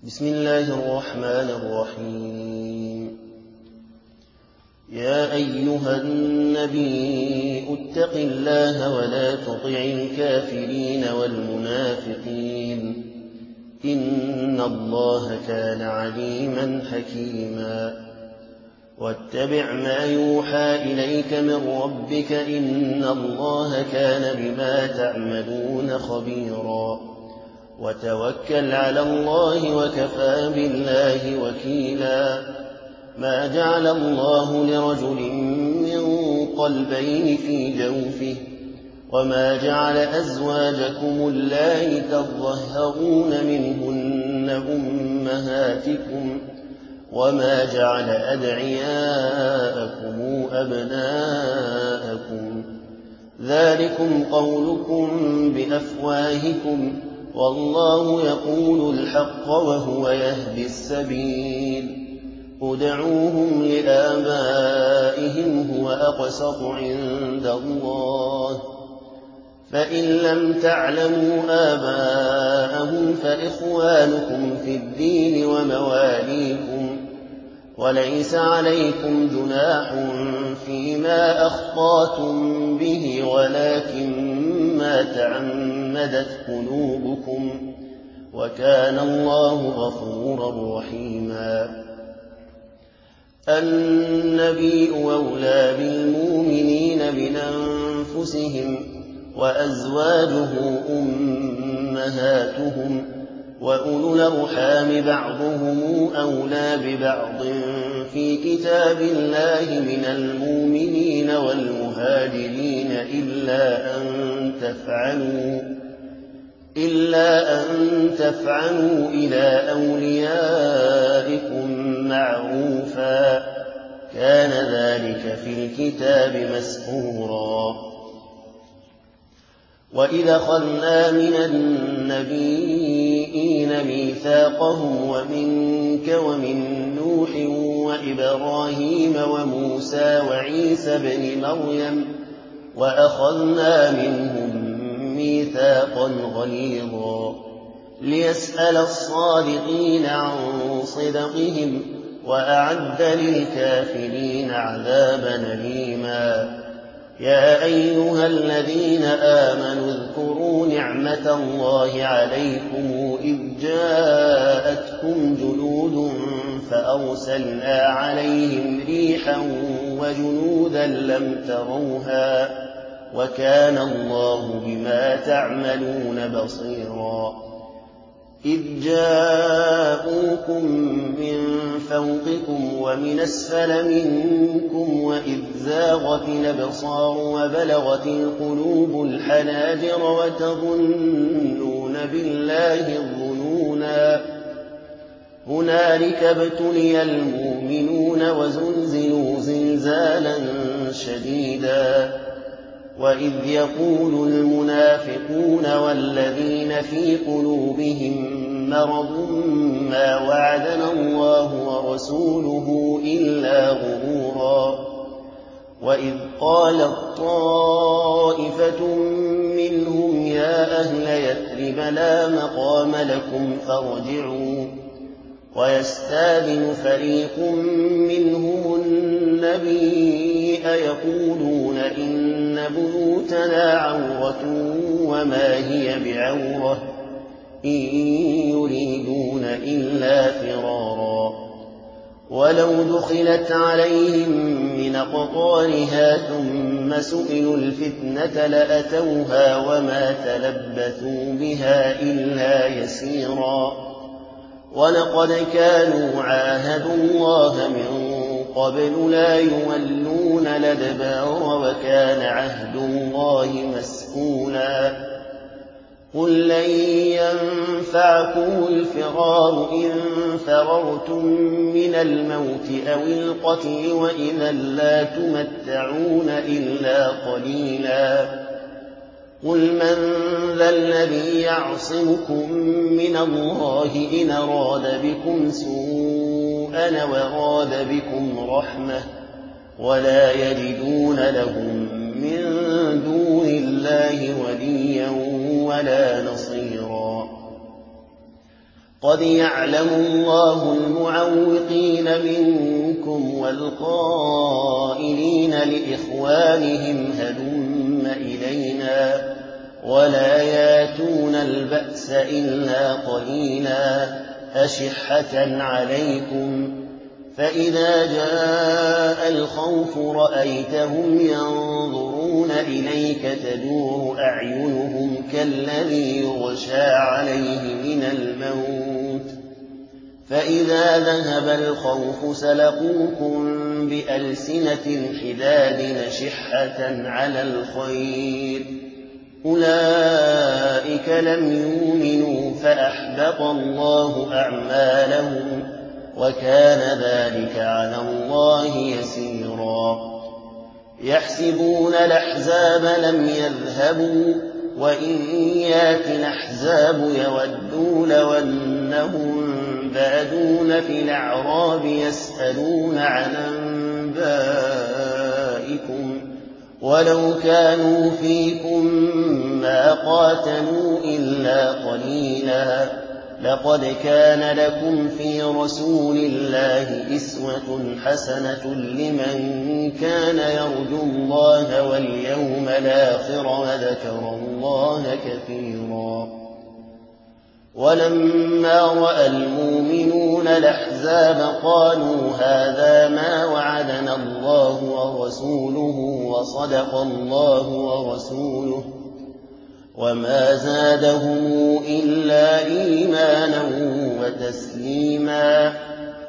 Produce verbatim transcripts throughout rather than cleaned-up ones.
بسم الله الرحمن الرحيم يا أيها النبي اتق الله ولا تطع الكافرين والمنافقين إن الله كان عليما حكيما واتبع ما يوحى إليك من ربك إن الله كان بما تعملون خبيرا وتوكل على الله وكفى بالله وكيلا ما جعل الله لرجل من قلبين في جوفه وما جعل أزواجكم اللائي تظهرون منهن أمهاتكم وما جعل أدعياءكم أبناءكم ذلكم قولكم بأفواهكم والله يقول الحق وهو يهدي السبيل ادعوهم لآبائهم هو أقسط عند الله فإن لم تعلموا آباءهم فإخوانكم في الدين ومواليكم وليس عليكم جناح فيما أخطأتم به ولكن ما تعمدت قلوبكم وكان الله غفورا رحيما النبي أولى بالمؤمنين من أنفسهم وأزواجه أمهاتهم وأولو الأرحام بعضهم أولى ببعض في كتاب الله من المؤمنين والمهاجرين إلا أن تفعلوا إلا أن تفعلوا إلى أوليائكم معروفا كان ذلك في الكتاب مسطورا وإذا أخذنا من النبيين ميثاقهم ومنك ومن نوح وإبراهيم وموسى وعيسى بن مريم وأخذنا منهم ميثاقا غليظا ليسأل الصادقين عن صدقهم وأعد للكافرين عذابا أليما يا أيها الذين آمنوا اذكروا نعمة الله عليكم إذ جاءتكم جنود فأرسلنا عليهم ريحا وجنودا لم تروها وكان الله بما تعملون بصيرا إذ جاءوكم من فوقكم ومن أسفل منكم وإذ زاغت الأبصار وبلغت القلوب الحناجر وتظنون بالله الظنونا هنالك ابتلي المؤمنون وزلزلوا زلزالا شديدا وإذ يقول المنافقون والذين في قلوبهم مرض ما وعدنا الله ورسوله إلا غرورا وإذ قالت طائفة منهم يا أهل يثرب لا مقام لكم فارجعوا ويستاذن فريق منهم النبي يقولون إن بيوتنا عورة وما هي بعورة إن يريدون إلا فرارا ولو دخلت عليهم من أقطارها ثم سئلوا الفتنة لأتوها وما تلبثوا بها إلا يسيرا ولقد كانوا عاهدوا الله من قبل لا يولون الأدبار وكان عهد الله مسئولا قل لن ينفعكم الفرار إن فررتم من الموت أو القتل وإذا لا تمتعون إلا قليلا قل من ذا الذي يعصمكم من الله إن أراد بكم سوءا وراد بكم رحمة ولا يجدون لهم من دون الله وليا ولا نصيرا قد يعلم الله المعوقين منكم والقائلين لإخوانهم هلم إلينا ولا ياتون البأس إلا قليلا أشحة عليكم فإذا جاء الخوف رأيتهم ينظرون إليك تدور أعينهم كالذي يغشى عليه من الموت فإذا ذهب الخوف سلقوكم بألسنة حداد نشحة على الخير أولئك لم يؤمنوا فأحبط الله أعمالهم وكان ذلك على الله يسيرا يحسبون الأحزاب لم يذهبوا وإن يات الأحزاب يودوا لو أنهم بادون في الأعراب يسألون عن أنبائكم ولو كانوا فيكم ما قاتلوا إلا قليلا لقد كان لكم في رسول الله أسوة حسنة لمن كان يرجو الله واليوم الآخر وذكر الله كثيرا ولما رأى المؤمنون الأحزاب قالوا هذا ما وعدنا الله ورسوله وصدق الله ورسوله وما زادهم إلا إيمانا وتسليما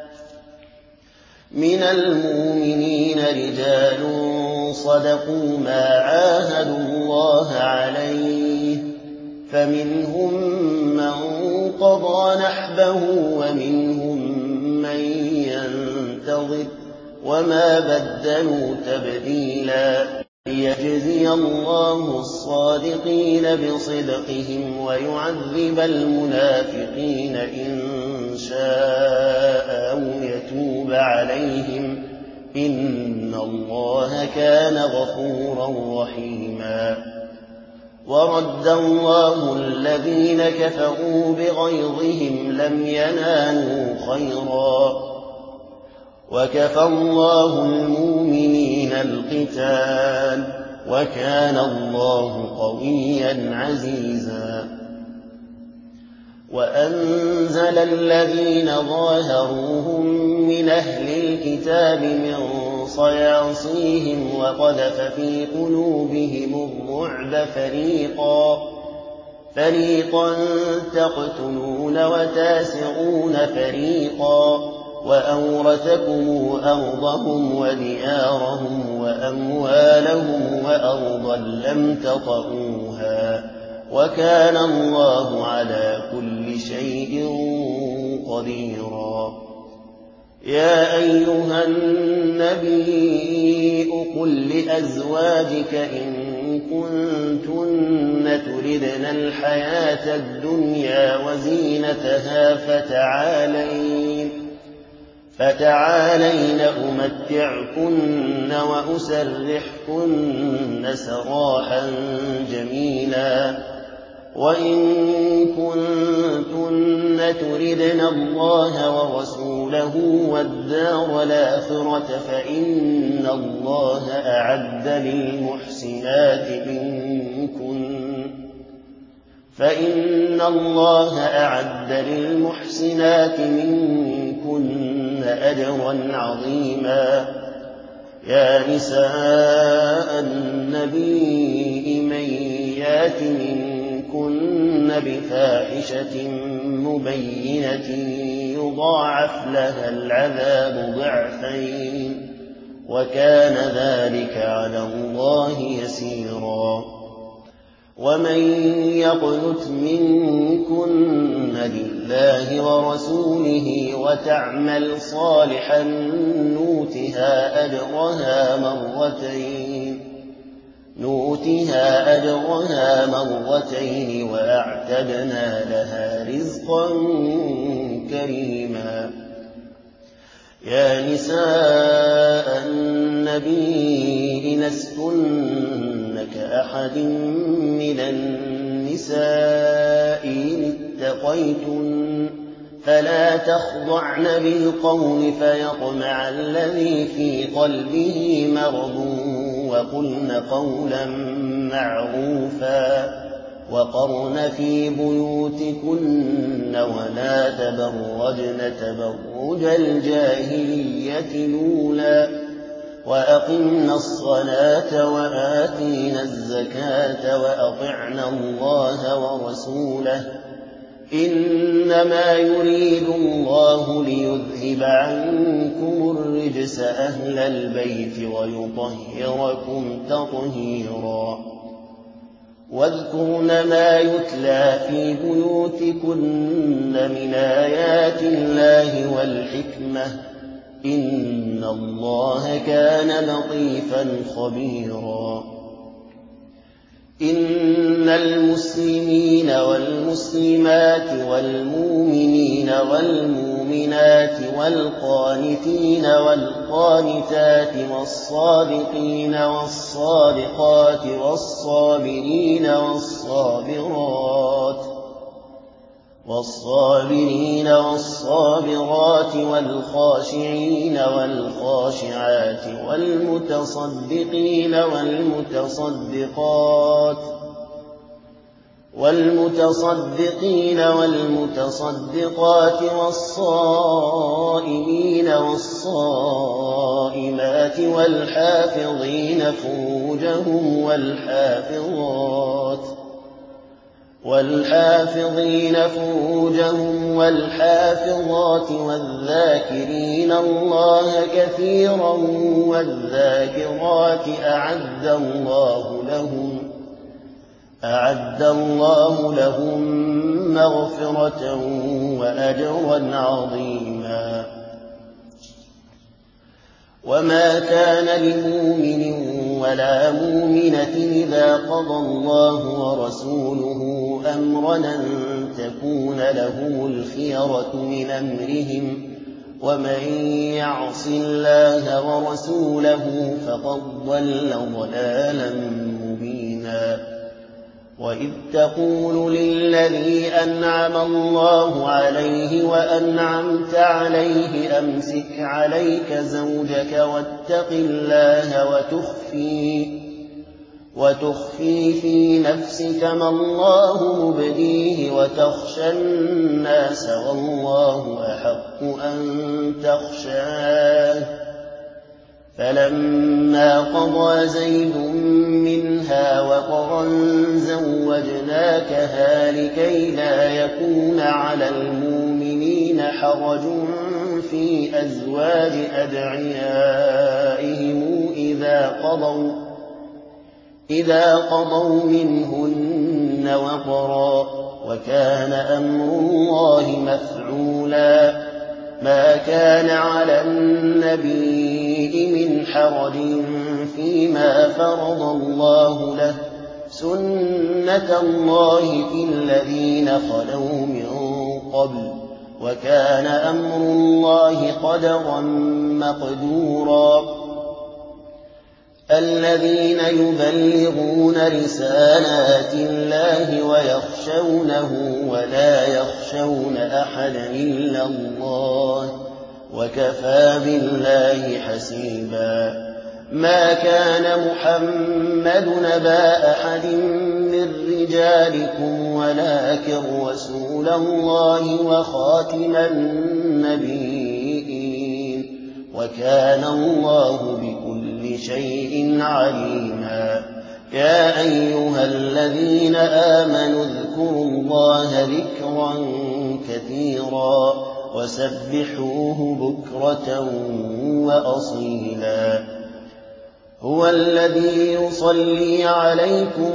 من المؤمنين رجال صدقوا ما عاهدوا الله عليه فمنهم من قضى نحبه ومنهم من ينتظر وما بدلوا تبديلا ليجزي الله الصادقين بصدقهم ويعذب المنافقين إن شاء أو يتوب عليهم إن الله كان غفورا رحيما ورد الله الذين كفروا بغيظهم لم ينالوا خيرا وكفى الله المؤمنين القتال وكان الله قويا عزيزا وأنزل الذين ظاهروهم من أهل الكتاب من صياصيهم وقذف في قلوبهم الرعب فريقا فريقا تقتلون وتاسرون فريقا وأورثكم أرضهم وديارهم وأموالهم وأرضا لم تطئوها وكان الله على كل شيء قديرا يا أيها النبي قل لأزواجك إن كنتن تردن الحياة الدنيا وزينتها فتعالين فتعالين أمتعكن وأسرحكن سراحا جميلا وإن كنتن تردن الله ورسوله والدار الآخرة فإن الله أعد للمحسنات منكن فإن الله أعد للمحسنات منكن أجرا عظيما يا نساء النبي من يات منكن بفاحشة مبينة يضاعف لها العذاب ضعفين وكان ذلك على الله يسيرا ومن يقنت منكن لله ورسوله وتعمل صالحا نؤتها أجرها مرتين نؤتها أجرها مرتين وأعتدنا لها رزقا كريما يا نساء النبي لستن كأحد من النساء إن اتقيتن فلا تخضعن بالقول فيطمع الذي في قلبه مرض وقلن قولا معروفا وقرن في بيوتكن ولا تبرجن تبرج الجاهلية الأولى وأقمنا الصلاة وآتينا الزكاة وأطعنا الله ورسوله إنما يريد الله ليذهب عنكم الرجس أهل البيت ويطهركم تطهيرا واذكرن ما يتلى في بيوتكن من آيات الله والحكمة إن الله كان لطيفا خبيرا إن المسلمين والمسلمات والمؤمنين والمؤمنات والقانتين والقانتات والصادقين والصادقات والصابرين والصابرات والصابرين والصابرات والخاشعين والخاشعات والمتصدقين والمتصدقات والمتصدقين والمتصدقات والصائمين والصائمات والحافظين فروجهم والحافظات والحافظين فروجهم والحافظات والذاكرين الله كثيرا والذاكرات أعد الله لهم أعد الله لهم مغفرة وأجرا عظيما وما كان لمؤمن ولا مؤمنة إذا قضى الله ورسوله أمرا أن تكون لهم الخيرة من أمرهم ومن يعص الله ورسوله فقد ضل ضلالا مبينا وإذ تقول للذي أنعم الله عليه وأنعمت عليه أمسك عليك زوجك واتق الله وتخفي وتخفي في نفسك ما الله مبديه وتخشى الناس والله أحق أن تخشاه فلما قضى زيد منها وطرا زوجناكها لكي لا يكون على المؤمنين حرج في أزواج أدعيائهم إذا قضوا إذا قضوا منهن وطرا وكان أمر الله مفعولا ما كان على النبي من حرج فيما فرض الله له سنة الله في الذين خلوا من قبل وكان أمر الله قدرا مقدورا الذين يبلغون رسالات الله ويخشونه ولا يخشون أحدا إلا الله وكفى بالله حسيبا ما كان محمد نبا أحد من رجالكم ولكن رسول الله وخاتم النبيين وكان الله بكل شيء عليما يا أيها الذين آمنوا اذكروا الله ذكرا كثيرا وسبحوه بكرة وأصيلا هو الذي يصلي عليكم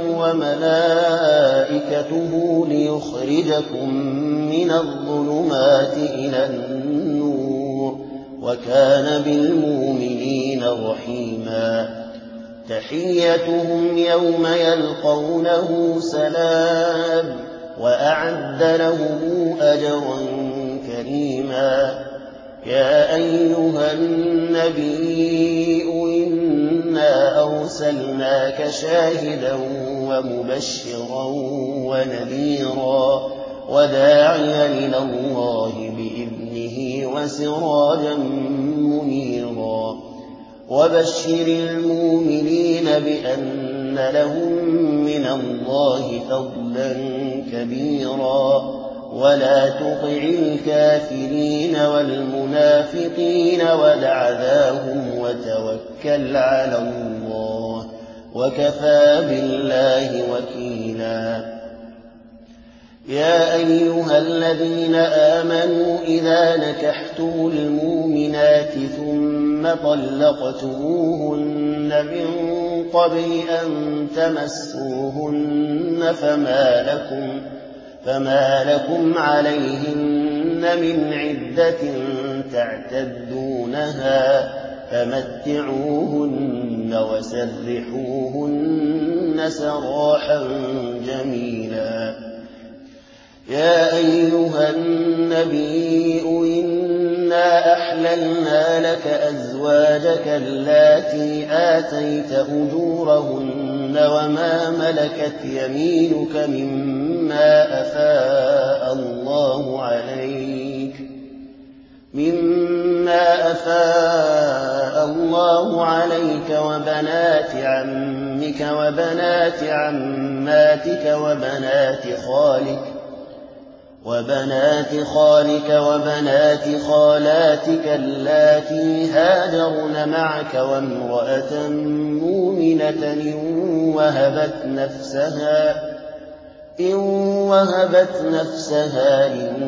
وملائكته ليخرجكم من الظلمات إلى النور وكان بالمؤمنين رحيما تحيتهم يوم يلقونه سلام وأعد لهم أجرا كريما يا أيها النبي إنا أرسلناك شاهدا ومبشرا ونذيرا وداعيا إلى الله بإذنه وسراجا منيرا وبشر المؤمنين بأن لهم من الله فضلا كبيرا ولا تطع الكافرين والمنافقين ودع ذاهم وتوكل على الله وكفى بالله وكيلا يا أيها الذين آمنوا إذا نكحتم المؤمنات ثم طلقتموهن من قبل أن تمسوهن فما لكم فما لكم عليهن من عدة تعتدونها فمتعوهن وسرحوهن سراحا جميلا يا أيها النبي إنا أحللنا لك أزواجك اللاتي آتيت أجورهن وما ملكت يمينك مما أفاء الله عليك مما أفاء الله عليك وبنات عمك وبنات عماتك وبنات خالك وبنات خالك وبنات خالاتك اللاتي هاجرن معك وامرأة مؤمنة إن وهبت نفسها إن وهبت نفسها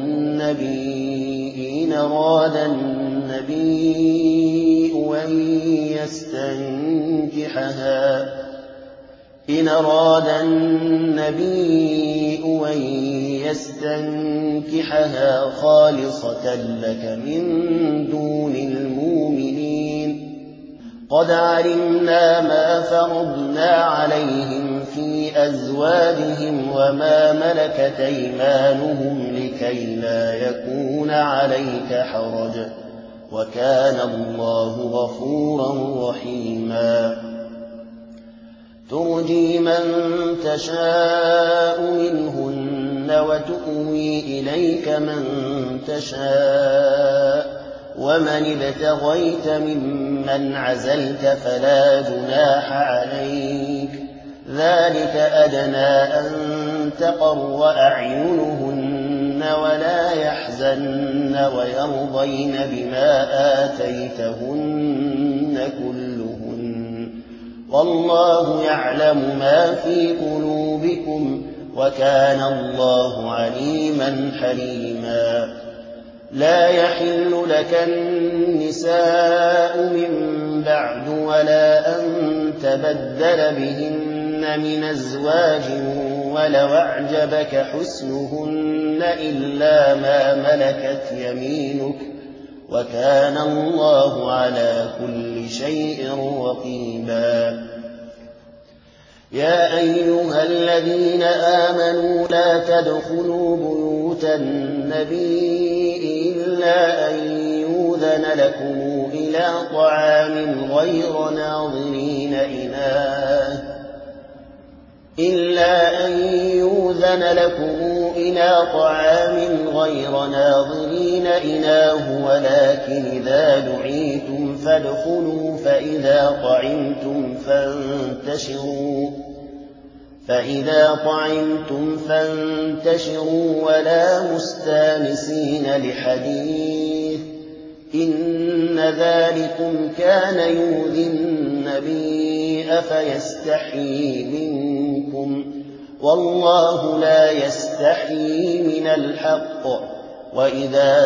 للنبي إن أراد النبي أن يستنكحها إن أراد النبي أن يستنكحها خالصة لك من دون المؤمنين قد علمنا ما فرضنا عليهم في أزواجهم وما ملكت أيمانهم لكي لا يكون عليك حرج وكان الله غفورا رحيما ترجي من تشاء منهن وتؤوي إليك من تشاء ومن ابتغيت ممن عزلت فلا جناح عليك ذلك أدنى أن تقر أعينهن ولا يحزن ويرضين بما آتيتهن كلهن والله يعلم ما في قلوبكم وكان الله عليما حليما لا يحل لك النساء من بعد ولا أن تبدل بهن من أزواج ولو أعجبك حسنهن إلا ما ملكت يمينك وكان الله على كل شيء رقيبا يا أيها الذين آمنوا لا تدخلوا بيوت النبي إلا أن يؤذن لكم إلى طعام غير ناظرين إناه إلا أن يؤذن لكم إلى طعام غير ناظرين إناه ولكن إذا دعيتم فادخلوا فإذا طعمتم فانتشروا فإذا طعمتم فانتشروا ولا مستانسين لحديث إن ذلكم كان يؤذي النبي أفيستحيي منكم والله لا يستحيي من الحق وإذا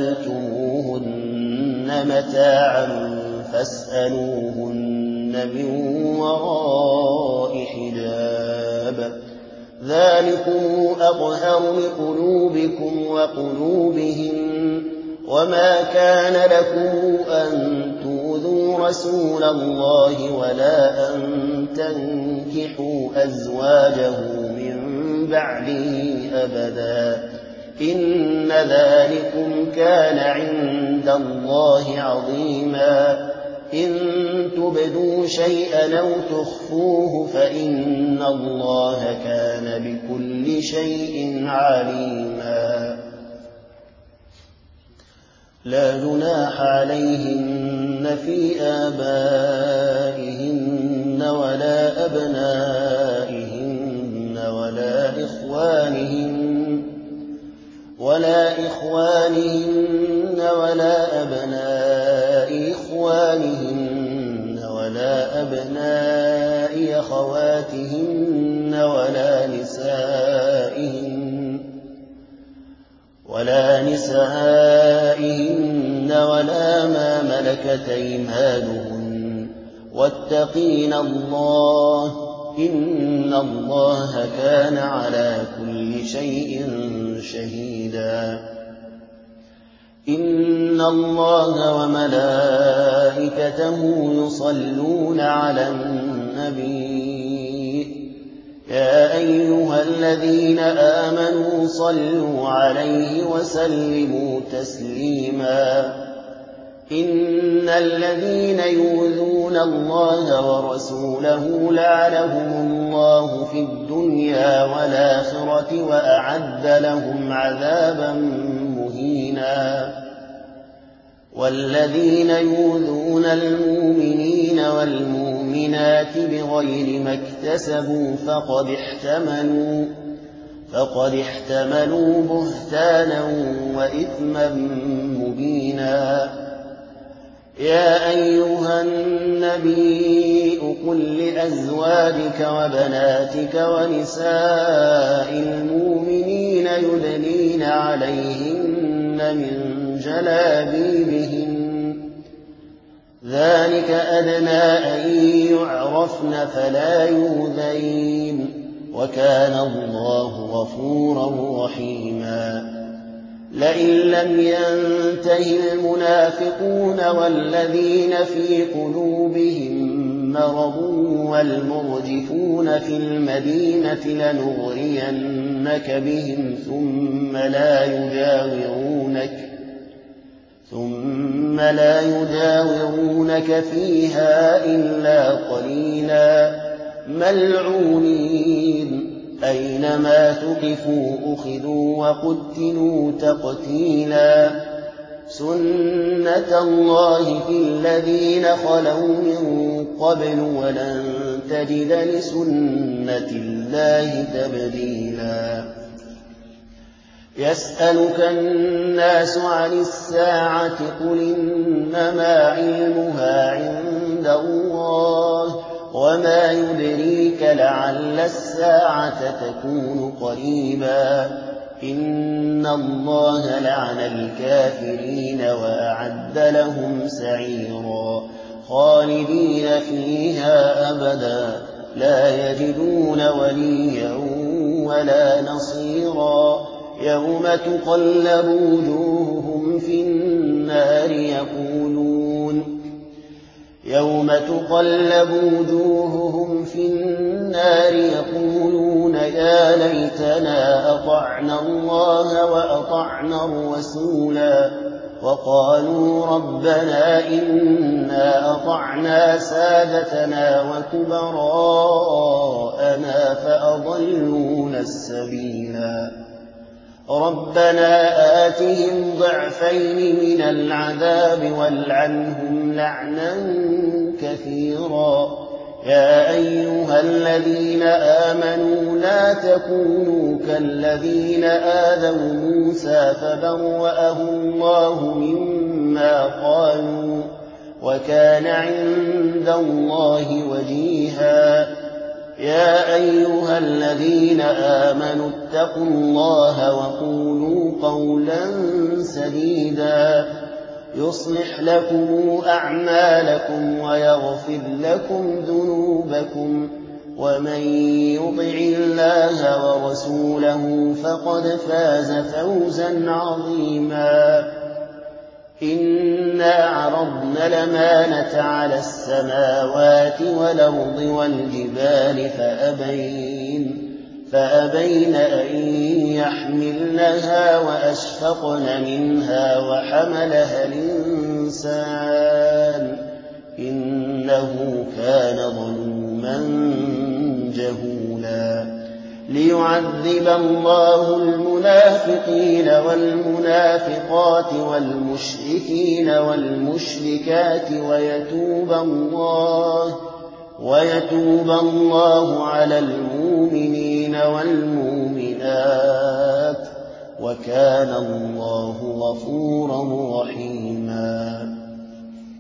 سألتموهن متاعا فاسألوهن من وراء حجاب ذلكم أطهر لقلوبكم وقلوبهم وما كان لكم أن تؤذوا رسول الله ولا أن تنكحوا أزواجه من بعده أبدا إن ذلكم كان عند الله عظيما إن تبدوا شيئا أو تخفوه فإن الله كان بكل شيء عليما لا جناح عليهن في آبائهن ولا أبنائهن ولا إخوانهن ولا إخوانهن ولا أبناء إخوانهن ولا أبناء أخواتهن ولا نسائهن ولا نسائهن ولا ما ملكت أيمانهن واتقين الله إن الله كان على كل شيء شهيدا. إن الله وملائكته يصلون على النبي يا أيها الذين آمنوا صلوا عليه وسلموا تسليما. إن الذين يؤذون الله ورسوله لعنهم الله في الدنيا والآخرة وأعد لهم عذابا مهينا. والذين يؤذون المؤمنين والمؤمنات بغير ما اكتسبوا فقد احتملوا فقد احتملوا بهتانا وإثما مبينا. يا أيها النبي قل لأزواجك وبناتك ونساء المؤمنين يدنين عليهن من جلابيبهن ذلك أدنى أن يعرفن فلا يؤذين وكان الله غفورا رحيما. لئن لم ينته المنافقون والذين في قلوبهم مرض والمرجفون في المدينة لنغرينك بهم ثم لا يجاورونك ثم لا يجاورونك فيها إلا قليلا ملعونين أينما ثقفوا أخذوا وقتلوا تقتيلا. سنة الله في الذين خلوا من قبل ولن تجد لسنة الله تبديلا. يسألك الناس عن الساعة قل إنما علمها عند الله وما يدريك لعل الساعة تكون قريبا. إن الله لعن الكافرين وأعد لهم سعيرا خالدين فيها أبدا لا يجدون وليا ولا نصيرا. يوم تقلب وجوههم في النار يقولون يوم تقلب وجوههم في النار يقولون يا ليتنا أطعنا الله وأطعنا الرسولا وقالوا ربنا إنا أطعنا سادتنا وكبراءنا فأضلونا السبيلا. ربنا آتهم ضعفين من العذاب والعنهم لعنا كثيرا. يا أيها الذين آمنوا لا تكونوا كالذين آذوا موسى فبرأه الله مما قالوا وكان عند الله وجيها. يا أيها الذين آمنوا اتقوا الله وقولوا قولا سديدا يصلح لكم أعمالكم ويغفر لكم ذنوبكم ومن يطع الله ورسوله فقد فاز فوزا عظيما. إنا عرضنا الأمانة على السماوات والأرض والجبال فأبين, فأبين أن يحملنها وأشفقن منها وحملها الإنسان إنه كان ظلوما جهولا. ليعذب الله المنافقين والمنافقات والمشركين والمشركات ويتوب الله ويتوب الله على المؤمنين والمؤمنات وكان الله غفورا رحيما